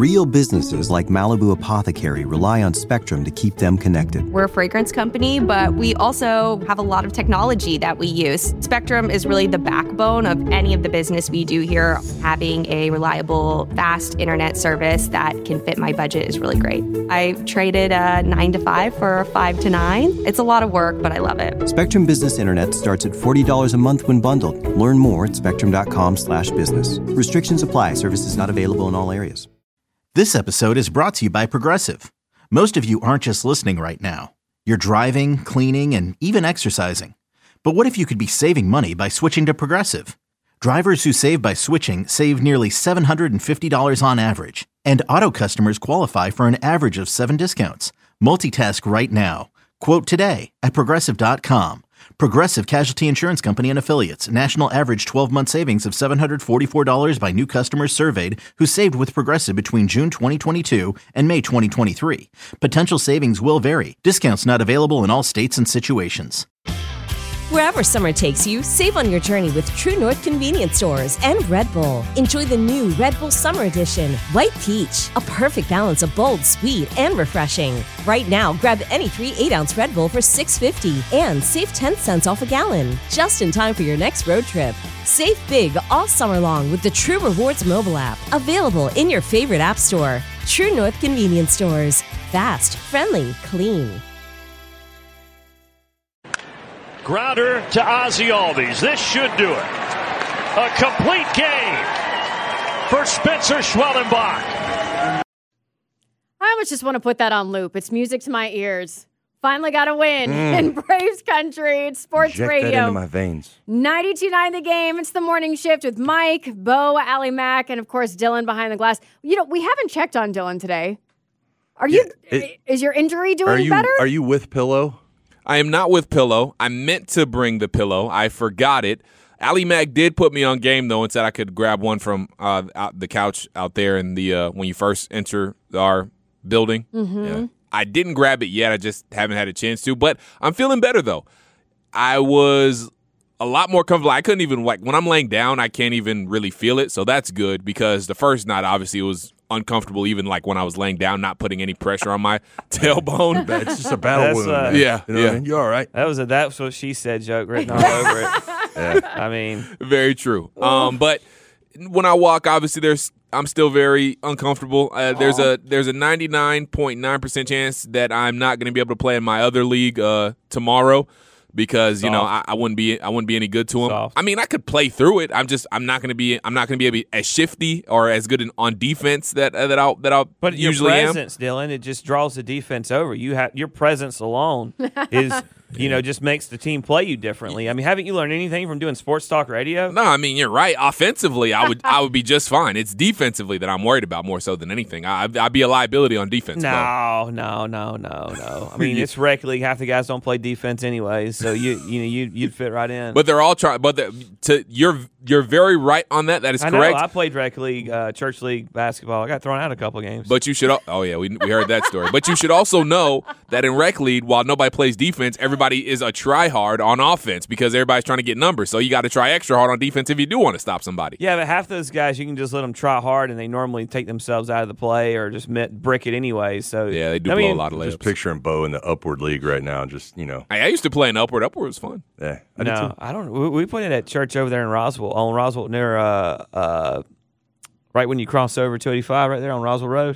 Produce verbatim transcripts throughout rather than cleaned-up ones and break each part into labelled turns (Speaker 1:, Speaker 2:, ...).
Speaker 1: Real businesses like Malibu Apothecary rely on Spectrum to keep them connected.
Speaker 2: We're a fragrance company, but we also have a lot of technology that we use. Spectrum is really the backbone of any of the business we do here. Having a reliable, fast internet service that can fit my budget is really great. I traded a nine to five for a five to nine. It's a lot of work, but I love it.
Speaker 1: Spectrum Business Internet starts at forty dollars a month when bundled. Learn more at spectrum.com slash business. Restrictions apply. Services not available in all areas.
Speaker 3: This episode is brought to you by Progressive. Most of you aren't just listening right now. You're driving, cleaning, and even exercising. But what if you could be saving money by switching to Progressive? Drivers who save by switching save nearly seven hundred fifty dollars on average. And auto customers qualify for an average of seven discounts. Multitask right now. Quote today at Progressive dot com. Progressive Casualty Insurance Company and Affiliates. National average twelve-month savings of seven hundred forty-four dollars by new customers surveyed who saved with Progressive between June twenty twenty-two and May twenty twenty-three. Potential savings will vary. Discounts not available in all states and situations.
Speaker 4: Wherever summer takes you, save on your journey with True North Convenience Stores and Red Bull. Enjoy the new Red Bull Summer Edition, White Peach, a perfect balance of bold, sweet, and refreshing. Right now, grab any three eight-ounce Red Bull for six fifty and save ten cents off a gallon, just in time for your next road trip. Save big all summer long with the True Rewards mobile app, available in your favorite app store. True North Convenience Stores. Fast, friendly, clean.
Speaker 5: Grounder to Ozzie Albies. This should do it. A complete game for Spencer Schwellenbach.
Speaker 6: I almost just want to put that on loop. It's music to my ears. Finally got a win mm. in Braves country. It's sports
Speaker 7: Inject
Speaker 6: radio.
Speaker 7: That into my veins.
Speaker 6: ninety-two point nine The Game. It's the morning shift with Mike, Bo, Allie Mack, and of course Dylan behind the glass. You know, we haven't checked on Dylan today. Are you? Yeah, it, is your injury doing
Speaker 7: are you,
Speaker 6: better?
Speaker 7: Are you with pillow?
Speaker 8: I am not with pillow. I meant to bring the pillow. I forgot it. Allie Mack did put me on game, though, and said I could grab one from uh, out the couch out there in the uh, when you first enter our building.
Speaker 6: Mm-hmm.
Speaker 8: Yeah. I didn't grab it yet. I just haven't had a chance to. But I'm feeling better, though. I was a lot more comfortable. I couldn't even, like, when I'm laying down, I can't even really feel it. So that's good because the first night, obviously, it was uncomfortable, even like when I was laying down, not putting any pressure on my tailbone.
Speaker 7: It's just a battle wound.
Speaker 8: Uh, yeah,
Speaker 7: you know
Speaker 8: yeah.
Speaker 7: I mean? You're all right.
Speaker 9: That was a that's what she said joke written all over it.
Speaker 7: Yeah.
Speaker 9: I mean,
Speaker 8: very true. Um, but when I walk, obviously, there's I'm still very uncomfortable. Uh, there's a there's a ninety-nine point nine percent chance that I'm not going to be able to play in my other league uh, tomorrow. Because you Soft. know I, I wouldn't be I wouldn't be any good to him.
Speaker 9: Soft.
Speaker 8: I mean I could play through it. I'm just I'm not going to be I'm not going to be able as shifty or as good in, on defense that uh, that I that I
Speaker 9: but
Speaker 8: usually
Speaker 9: your presence,
Speaker 8: am.
Speaker 9: Dylan, it just draws the defense over. You have your presence alone is you know just makes the team play you differently. I mean, haven't you learned anything from doing sports talk radio?
Speaker 8: No, I mean you're right. Offensively, I would I would be just fine. It's defensively that I'm worried about more so than anything. I, I'd be a liability on defense.
Speaker 9: No, no, no, no, no. I mean, it's rec league. Half the guys don't play defense anyways, so you you know you you'd fit right in.
Speaker 8: But they're all trying. But the, to you're you're very right on that. That is
Speaker 9: I
Speaker 8: correct.
Speaker 9: Know, I played rec league, uh, church league basketball. I got thrown out a couple of games.
Speaker 8: But you should. Oh yeah, we we heard that story. But you should also know that in rec league, while nobody plays defense, everybody is a try hard on offense because everybody's trying to get numbers. So you got to try extra hard on defense if you do want to stop somebody.
Speaker 9: Yeah, but half those guys you can just let them try hard, and they normally take themselves out of the play or just met, brick it anyway. So
Speaker 8: yeah, they do
Speaker 9: I
Speaker 8: blow
Speaker 9: mean,
Speaker 8: a lot of layups.
Speaker 7: Just picturing Bo in the upward league right now. Just you know,
Speaker 8: I, I used to play in upward. Upward was fun.
Speaker 7: Yeah, I
Speaker 9: no,
Speaker 7: did too.
Speaker 9: I don't. We, we played it at church over there in Roswell, on Roswell near uh uh, right when you cross over two eighty-five, right there on Roswell Road.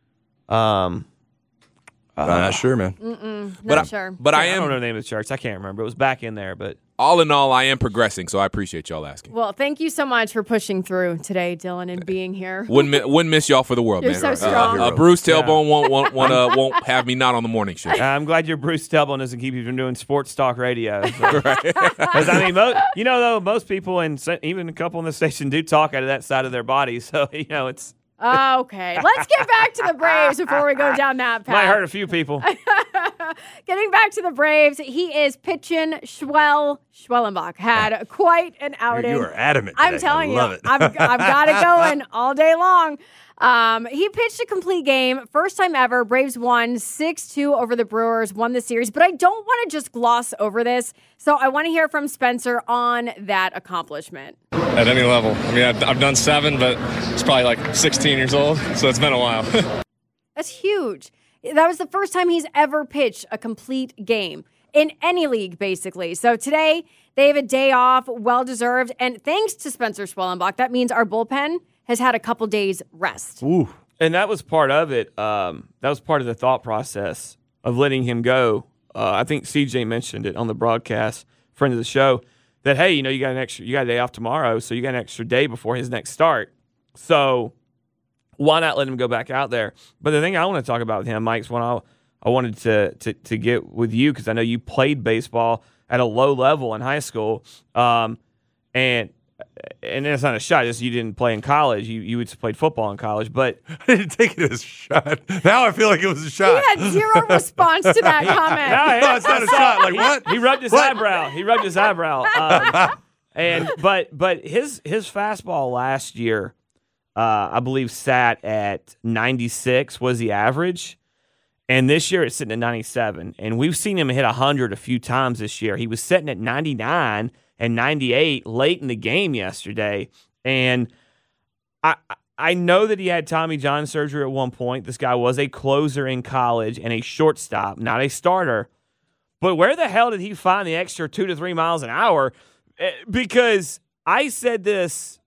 Speaker 9: Um.
Speaker 7: Uh, I'm not sure, man.
Speaker 6: Mm-mm, not
Speaker 8: but
Speaker 6: sure.
Speaker 8: I, but
Speaker 9: yeah,
Speaker 8: I am.
Speaker 9: I don't know the name of the church. I can't remember. It was back in there, but
Speaker 8: all in all, I am progressing. So I appreciate y'all asking.
Speaker 6: Well, thank you so much for pushing through today, Dylan, and being here.
Speaker 8: Wouldn't mi- wouldn't miss y'all for the world,
Speaker 6: You're
Speaker 8: man.
Speaker 6: so
Speaker 8: Uh,
Speaker 6: strong.
Speaker 8: Uh, Bruce Tailbone yeah. won't won't won't, uh, won't have me not on the morning show.
Speaker 9: I'm glad your Bruce Tailbone doesn't keep you from doing sports talk radio. So. Because I mean, mo- you know, though most people and even a couple in the station do talk out of that side of their body, so you know it's.
Speaker 6: Okay, let's get back to the Braves before we go down that path.
Speaker 9: Might hurt a few people.
Speaker 6: Getting back to the Braves, he is pitching. Schwell Schwellenbach had quite an outing.
Speaker 7: You are adamant
Speaker 6: I'm
Speaker 7: today.
Speaker 6: telling
Speaker 7: I
Speaker 6: you,
Speaker 7: love it.
Speaker 6: I've, I've got it going all day long. Um, he pitched a complete game. First time ever. Braves won six two over the Brewers, won the series. But I don't want to just gloss over this. So I want to hear from Spencer on that accomplishment.
Speaker 10: At any level. I mean, I've, I've done seven, but it's probably like sixteen years old. So it's been a while.
Speaker 6: That's huge. That was the first time he's ever pitched a complete game in any league, basically. So today, they have a day off, well-deserved. And thanks to Spencer Schwellenbach, that means our bullpen has had a couple days rest.
Speaker 9: Ooh. And that was part of it. Um, that was part of the thought process of letting him go. Uh, I think C J mentioned it on the broadcast, friend of the show, that, hey, you know, you got an extra, you got a day off tomorrow, so you got an extra day before his next start. So why not let him go back out there? But the thing I want to talk about with him, Mike, is one I, I wanted to, to, to get with you, because I know you played baseball at a low level in high school. Um, and And it's not a shot. Just you didn't play in college. You you just played football in college, but
Speaker 7: I didn't take it as a shot. Now I feel like it was a shot.
Speaker 6: He had zero response to that comment.
Speaker 7: No, it's not a shot. Like what?
Speaker 9: He rubbed his
Speaker 7: What?
Speaker 9: eyebrow. He rubbed his eyebrow. Um, and but but his his fastball last year, uh, I believe, sat at ninety-six was the average, and this year it's sitting at ninety-seven. And we've seen him hit one hundred a few times this year. He was sitting at ninety-nine. And ninety-eight late in the game yesterday. And I I know that he had Tommy John surgery at one point. This guy was a closer in college and a shortstop, not a starter. But where the hell did he find the extra two to three miles an hour? Because I said this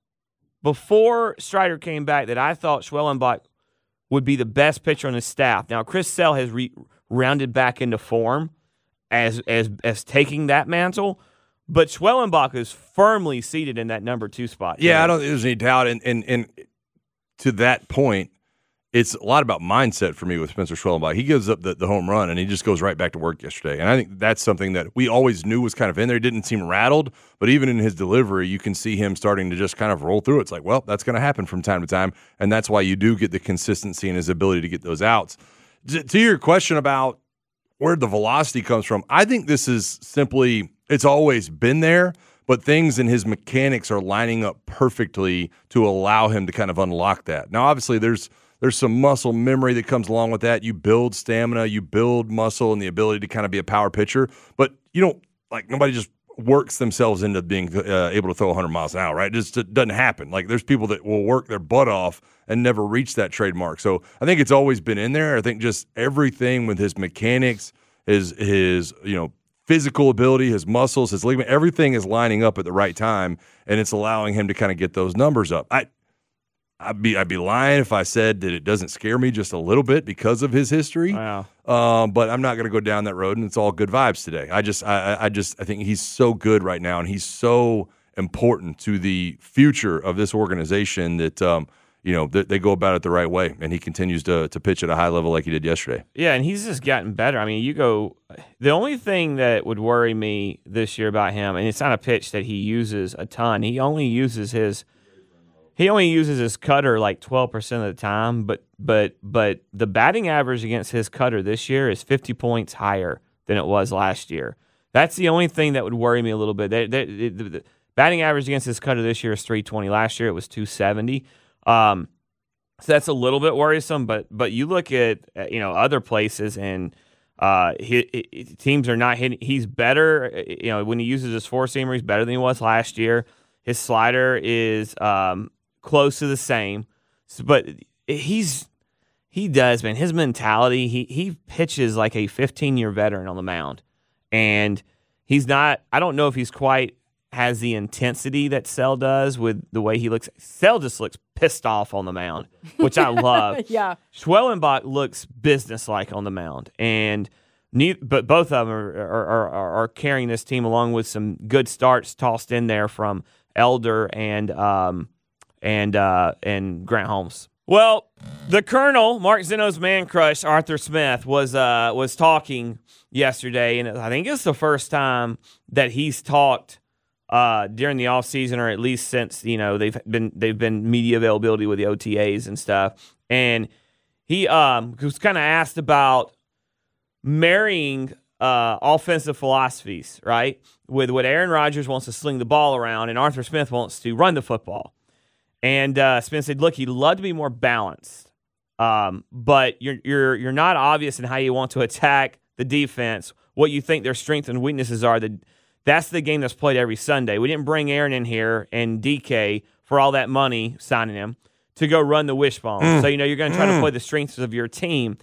Speaker 9: before Strider came back, that I thought Schwellenbach would be the best pitcher on his staff. Now, Chris Sale has re- rounded back into form as as as taking that mantle. But Schwellenbach is firmly seated in that number two spot.
Speaker 7: Yeah, I don't think there's any doubt. And, and and to that point, it's a lot about mindset for me with Spencer Schwellenbach. He gives up the, the home run, and he just goes right back to work yesterday. And I think that's something that we always knew was kind of in there. He didn't seem rattled, but even in his delivery, you can see him starting to just kind of roll through it. It's like, well, that's going to happen from time to time, and that's why you do get the consistency in his ability to get those outs. To your question about where the velocity comes from, I think this is simply – it's always been there, but things in his mechanics are lining up perfectly to allow him to kind of unlock that. Now, obviously, there's there's some muscle memory that comes along with that. You build stamina, you build muscle, and the ability to kind of be a power pitcher. But you don't like nobody just works themselves into being uh, able to throw one hundred miles an hour, right? It just it doesn't happen. Like there's people that will work their butt off and never reach that trademark. So I think it's always been in there. I think just everything with his mechanics, his his you know. physical ability, his muscles, his ligament, everything is lining up at the right time, and it's allowing him to kind of get those numbers up. I, I'd be I'd be lying if I said that it doesn't scare me just a little bit because of his history.
Speaker 9: Wow.
Speaker 7: Um, but I'm not going to go down that road, and it's all good vibes today. I just I, I just I think he's so good right now, and he's so important to the future of this organization that um, you know they, they go about it the right way, and he continues to to pitch at a high level like he did yesterday.
Speaker 9: Yeah, and he's just gotten better. I mean, you go. The only thing that would worry me this year about him, and it's not a pitch that he uses a ton. He only uses his he only uses his cutter like twelve percent of the time. But but but the batting average against his cutter this year is fifty points higher than it was last year. That's the only thing that would worry me a little bit. They, they, they, the, the batting average against his cutter this year is three twenty. Last year it was two seventy. Um, so that's a little bit worrisome. But but you look at you know other places and. Uh, he, he, teams are not hitting. He's better. You know, when he uses his four seamer, he's better than he was last year. His slider is um, close to the same, so, but he's he does man. His mentality. He he pitches like a fifteen year veteran on the mound, and he's not. I don't know if he's quite has the intensity that Sale does with the way he looks. Sale just looks pissed off on the mound, which I love.
Speaker 6: Yeah.
Speaker 9: Schwellenbach looks businesslike on the mound, and neither, but both of them are, are, are, are carrying this team along with some good starts tossed in there from Elder and um and uh, and Grant Holmes. Well, the Colonel, Mark Zeno's man crush, Arthur Smith, was uh was talking yesterday, and I think it's the first time that he's talked Uh, during the offseason, or at least since you know they've been they've been media availability with the O T As and stuff. And he um was kind of asked about marrying uh, offensive philosophies, right, with what Aaron Rodgers wants to sling the ball around and Arthur Smith wants to run the football. And uh, Smith said, look, he'd love to be more balanced, um, but you're you're you're not obvious in how you want to attack the defense, what you think their strengths and weaknesses are. The, that's the game that's played every Sunday. We didn't bring Aaron in here and D K for all that money, signing him, to go run the wishbone. Mm. So, you know, you're going to try mm. to play the strengths of your team.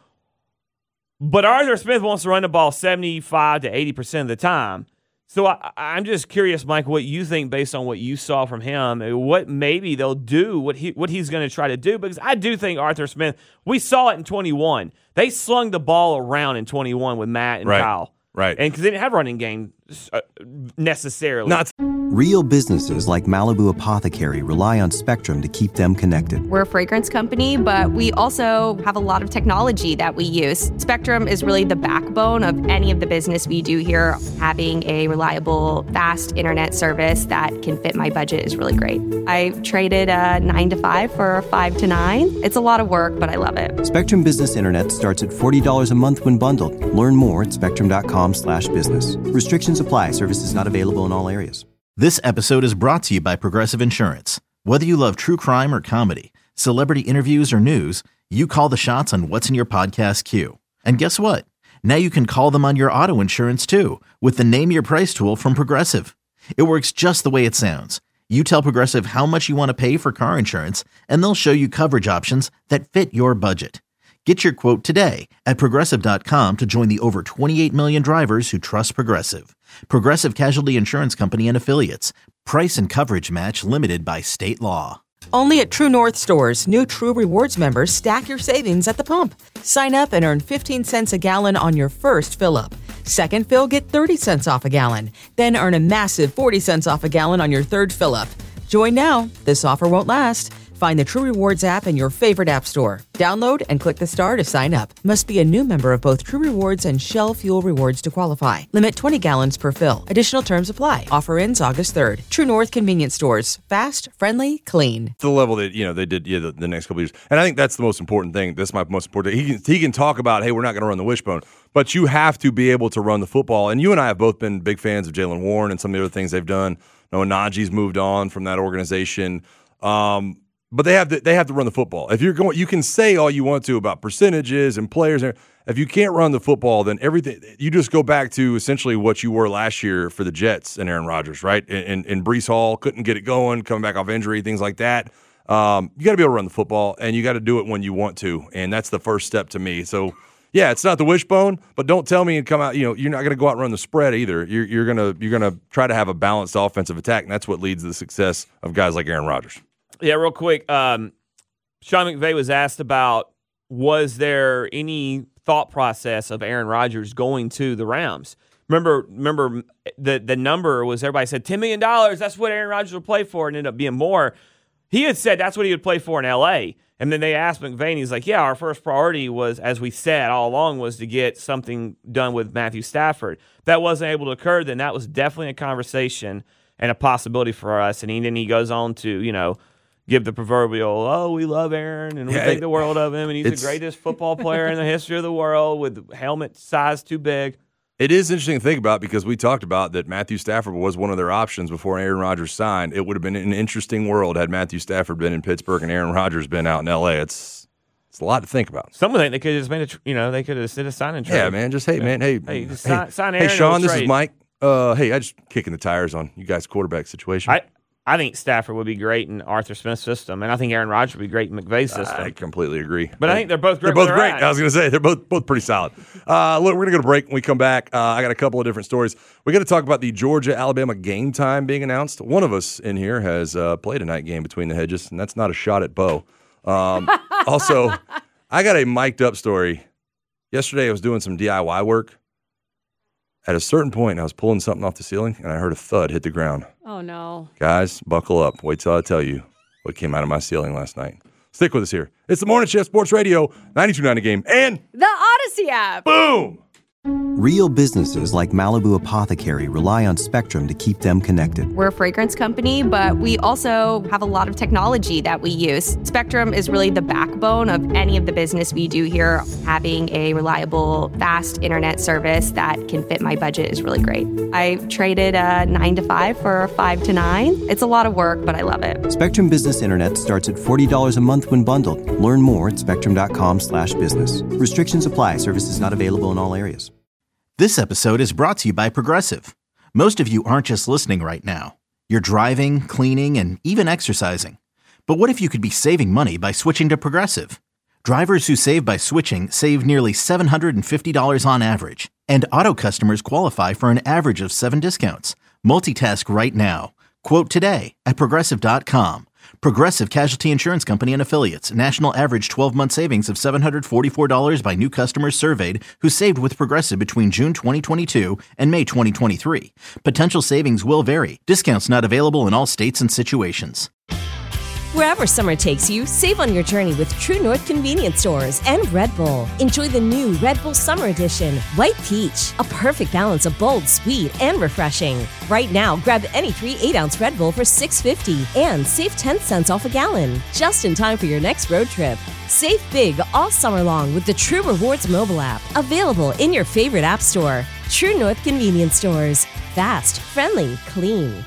Speaker 9: But Arthur Smith wants to run the ball seventy-five to eighty percent of the time. So I, I'm just curious, Mike, what you think based on what you saw from him, what maybe they'll do, what he what he's going to try to do. Because I do think Arthur Smith, we saw it in twenty-one. They slung the ball around in twenty-one with Matt and
Speaker 7: right.
Speaker 9: Kyle.
Speaker 7: Right.
Speaker 9: And because they didn't have a running game uh, necessarily.
Speaker 7: Not
Speaker 1: Real businesses like Malibu Apothecary rely on Spectrum to keep them connected.
Speaker 2: We're a fragrance company, but we also have a lot of technology that we use. Spectrum is really the backbone of any of the business we do here. Having a reliable, fast internet service that can fit my budget is really great. I traded a nine to five for a five to nine. It's a lot of work, but I love it.
Speaker 1: Spectrum Business Internet starts at forty dollars a month when bundled. Learn more at spectrum.com slash business. Restrictions apply. Services not available in all areas.
Speaker 3: This episode is brought to you by Progressive Insurance. Whether you love true crime or comedy, celebrity interviews or news, you call the shots on what's in your podcast queue. And guess what? Now you can call them on your auto insurance too with the Name Your Price tool from Progressive. It works just the way it sounds. You tell Progressive how much you want to pay for car insurance, and they'll show you coverage options that fit your budget. Get your quote today at Progressive dot com to join the over twenty-eight million drivers who trust Progressive. Progressive Casualty Insurance Company and Affiliates. Price and coverage match limited by state law.
Speaker 11: Only at True North stores, new True Rewards members stack your savings at the pump. Sign up and earn fifteen cents a gallon on your first fill-up. Second fill, get thirty cents off a gallon. Then earn a massive forty cents off a gallon on your third fill-up. Join now. This offer won't last. Find the True Rewards app in your favorite app store. Download and click the star to sign up. Must be a new member of both True Rewards and Shell Fuel Rewards to qualify. Limit twenty gallons per fill. Additional terms apply. Offer ends August third. True North Convenience Stores. Fast, friendly, clean.
Speaker 7: To the level that, you know, they did yeah, the, the next couple of years. And I think that's the most important thing. That's my most important thing. He can, he can talk about, hey, we're not going to run the wishbone. But you have to be able to run the football. And you and I have both been big fans of Jaylen Warren and some of the other things they've done. Noah Najee's moved on from that organization. Um But they have to they have to run the football. If you're going, you can say all you want to about percentages and players. If you can't run the football, then everything you just go back to essentially what you were last year for the Jets and Aaron Rodgers, right? And, and, and Breece Hall couldn't get it going, coming back off injury, things like that. Um, you got to be able to run the football, and you got to do it when you want to, and that's the first step to me. So, yeah, it's not the wishbone, but don't tell me and come out. You know, you're not going to go out and run the spread either. You're, you're gonna you're gonna try to have a balanced offensive attack, and that's what leads to the success of guys like Aaron Rodgers.
Speaker 9: Yeah, real quick. Um, Sean McVay was asked about, was there any thought process of Aaron Rodgers going to the Rams? Remember, remember the the number was, everybody said ten million dollars. That's what Aaron Rodgers would play for, and ended up being more. He had said that's what he would play for in L A. And then they asked McVay, and he's like, yeah, our first priority was, as we said all along, was to get something done with Matthew Stafford. If that wasn't able to occur, then that was definitely a conversation and a possibility for us. And he, then he goes on to, you know, give the proverbial, oh, we love Aaron and we yeah, think the world of him, and he's the greatest football player in the history of the world with helmet size too big.
Speaker 7: It is interesting to think about because we talked about that Matthew Stafford was one of their options before Aaron Rodgers signed. It would have been an interesting world had Matthew Stafford been in Pittsburgh and Aaron Rodgers been out in L A. It's it's a lot to think about.
Speaker 9: Some would think they could have just made a, you know, they could have said a signing trade.
Speaker 7: Yeah, man, just hey, man, hey,
Speaker 9: hey, just
Speaker 7: hey,
Speaker 9: sign, sign Aaron.
Speaker 7: Hey, Sean, this
Speaker 9: trade.
Speaker 7: is Mike. Uh, hey, I just kicking the tires on you guys' quarterback situation.
Speaker 9: I, I think Stafford would be great in Arthur Smith's system, and I think Aaron Rodgers would be great in McVay's system.
Speaker 7: I completely agree.
Speaker 9: But I think they're both great.
Speaker 7: They're both great.
Speaker 9: At.
Speaker 7: I was going to say they're both both pretty solid. Uh, look, we're going to go to break. When we come back, uh, I got a couple of different stories. We got to talk about the Georgia-Alabama game time being announced. One of us in here has uh, played a night game between the hedges, and that's not a shot at Bo. Um, also, I got a mic'd up story. Yesterday, I was doing some D I Y work. At a certain point, I was pulling something off the ceiling, and I heard a thud hit the ground.
Speaker 6: Oh, no.
Speaker 7: Guys, buckle up. Wait till I tell you what came out of my ceiling last night. Stick with us here. It's the Morning Shift Sports Radio, ninety-two point nine The Game, and
Speaker 6: the Odyssey app.
Speaker 7: Boom!
Speaker 1: Real businesses like Malibu Apothecary rely on Spectrum to keep them connected.
Speaker 2: We're a fragrance company, but we also have a lot of technology that we use. Spectrum is really the backbone of any of the business we do here. Having a reliable, fast internet service that can fit my budget is really great. I traded a nine to five for a five to nine. It's a lot of work, but I love it.
Speaker 1: Spectrum Business Internet starts at forty dollars a month when bundled. Learn more at spectrum.com slash business. Restrictions apply. Services not available in all areas.
Speaker 3: This episode is brought to you by Progressive. Most of you aren't just listening right now. You're driving, cleaning, and even exercising. But what if you could be saving money by switching to Progressive? Drivers who save by switching save nearly seven hundred fifty dollars on average. And auto customers qualify for an average of seven discounts. Multitask right now. Quote today at Progressive dot com. Progressive Casualty Insurance Company and Affiliates. National average twelve-month savings of seven hundred forty-four dollars by new customers surveyed who saved with Progressive between June twenty twenty-two and May twenty twenty-three. Potential savings will vary. Discounts not available in all states and situations.
Speaker 4: Wherever summer takes you, save on your journey with True North Convenience Stores and Red Bull. Enjoy the new Red Bull Summer Edition, White Peach, a perfect balance of bold, sweet, and refreshing. Right now, grab any three eight-ounce Red Bull for six dollars and fifty cents and save ten cents off a gallon, just in time for your next road trip. Save big all summer long with the True Rewards mobile app, available in your favorite app store. True North Convenience Stores. Fast, friendly, clean.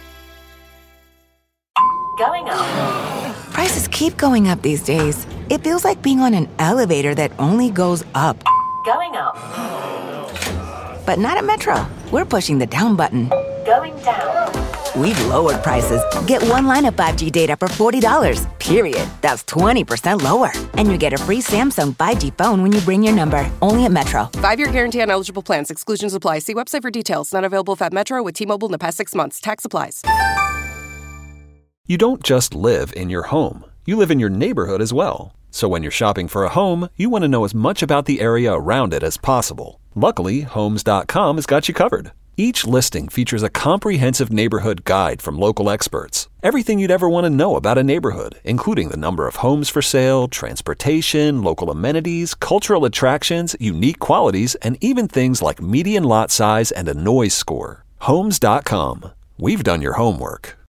Speaker 12: Going up. Prices keep going up these days. It feels like being on an elevator that only goes up. Going up. But not at Metro. We're pushing the down button. Going down. We've lowered prices. Get one line of five G data for forty dollars, period. That's twenty percent lower. And you get a free Samsung five G phone when you bring your number. Only at Metro.
Speaker 13: Five-year guarantee on eligible plans. Exclusions apply. See website for details. Not available at Metro with T-Mobile in the past six months. Tax applies.
Speaker 14: You don't just live in your home. You live in your neighborhood as well. So when you're shopping for a home, you want to know as much about the area around it as possible. Luckily, Homes dot com has got you covered. Each listing features a comprehensive neighborhood guide from local experts. Everything you'd ever want to know about a neighborhood, including the number of homes for sale, transportation, local amenities, cultural attractions, unique qualities, and even things like median lot size and a noise score. Homes dot com. We've done your homework.